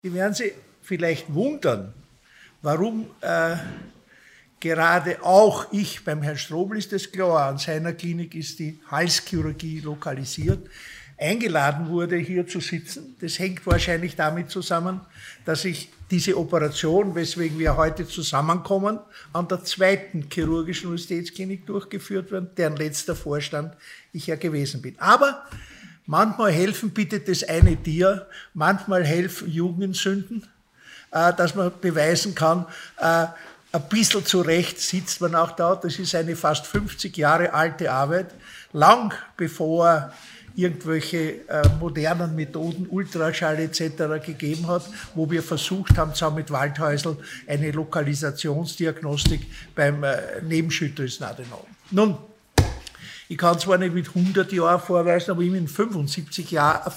Sie werden sich vielleicht wundern, warum gerade auch ich, beim Herrn Strobl ist das klar, an seiner Klinik ist die Halschirurgie lokalisiert, eingeladen wurde, hier zu sitzen. Das hängt wahrscheinlich damit zusammen, dass ich diese Operation, weswegen wir heute zusammenkommen, an der zweiten chirurgischen Universitätsklinik durchgeführt wird, deren letzter Vorstand ich ja gewesen bin. Aber manchmal helfen bitte das eine Tier, manchmal helfen Jugendsünden, dass man beweisen kann, ein bisschen zurecht sitzt man auch da. Das ist eine fast 50 Jahre alte Arbeit, lang bevor irgendwelche modernen Methoden, Ultraschall etc. gegeben hat, wo wir versucht haben, zusammen mit Waldhäusl eine Lokalisationsdiagnostik beim Nebenschilddrüsenadenom. Nun, ich kann zwar nicht mit 100 Jahren vorweisen, aber immerhin 65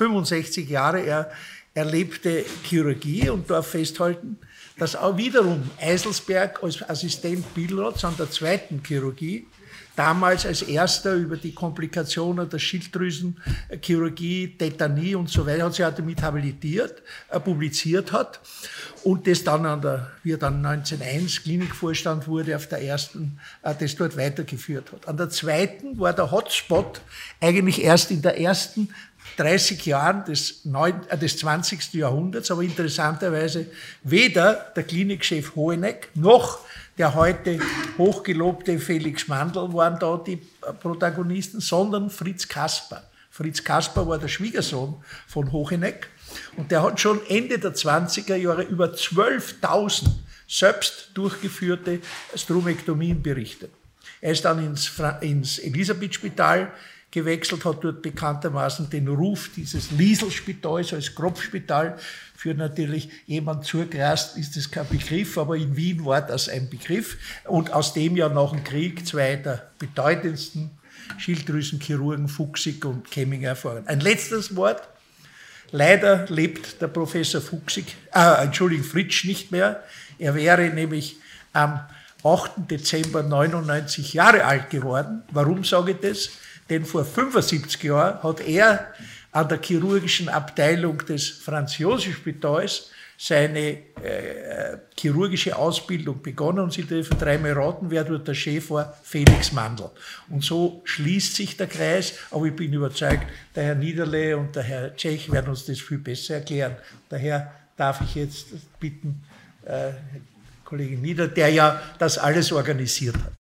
Jahre erlebte Chirurgie und darf festhalten, dass auch wiederum Eiselsberg als Assistent Billroths an der zweiten Chirurgie damals als erster über die Komplikationen der Schilddrüsenchirurgie, Tetanie und so weiter, hat sich auch damit habilitiert, publiziert hat und das dann wie er dann 1901 Klinikvorstand wurde, auf der ersten, das dort weitergeführt hat. An der zweiten war der Hotspot eigentlich erst in der ersten 30 Jahren des 20. Jahrhunderts, aber interessanterweise weder der Klinikchef Hoheneck noch der heute hochgelobte Felix Mandl waren da die Protagonisten, sondern Fritz Kasper. Fritz Kasper war der Schwiegersohn von Hoheneck und der hat schon Ende der 20er Jahre über 12.000 selbst durchgeführte Strumektomien berichtet. Er ist dann ins Elisabethspital gewechselt, hat dort bekanntermaßen den Ruf dieses Liesl-Spitals als Kropfspital. Für natürlich jemand zugrast ist das kein Begriff, aber in Wien war das ein Begriff. Und aus dem ja nach dem Krieg zwei der bedeutendsten Schilddrüsenchirurgen, Fuchsig und Kemminger, erfahren. Ein letztes Wort. Leider lebt der Professor Fritsch nicht mehr. Er wäre nämlich am 8. Dezember 99 Jahre alt geworden. Warum sage ich das? Denn vor 75 Jahren hat er an der chirurgischen Abteilung des Franz-Joseph-Spitals seine chirurgische Ausbildung begonnen und Sie dürfen dreimal raten, wer dort der Chef war, Felix Mandl. Und so schließt sich der Kreis, aber ich bin überzeugt, der Herr Niederle und der Herr Tschech werden uns das viel besser erklären. Daher darf ich jetzt bitten, Kollege Niederle, der ja das alles organisiert hat.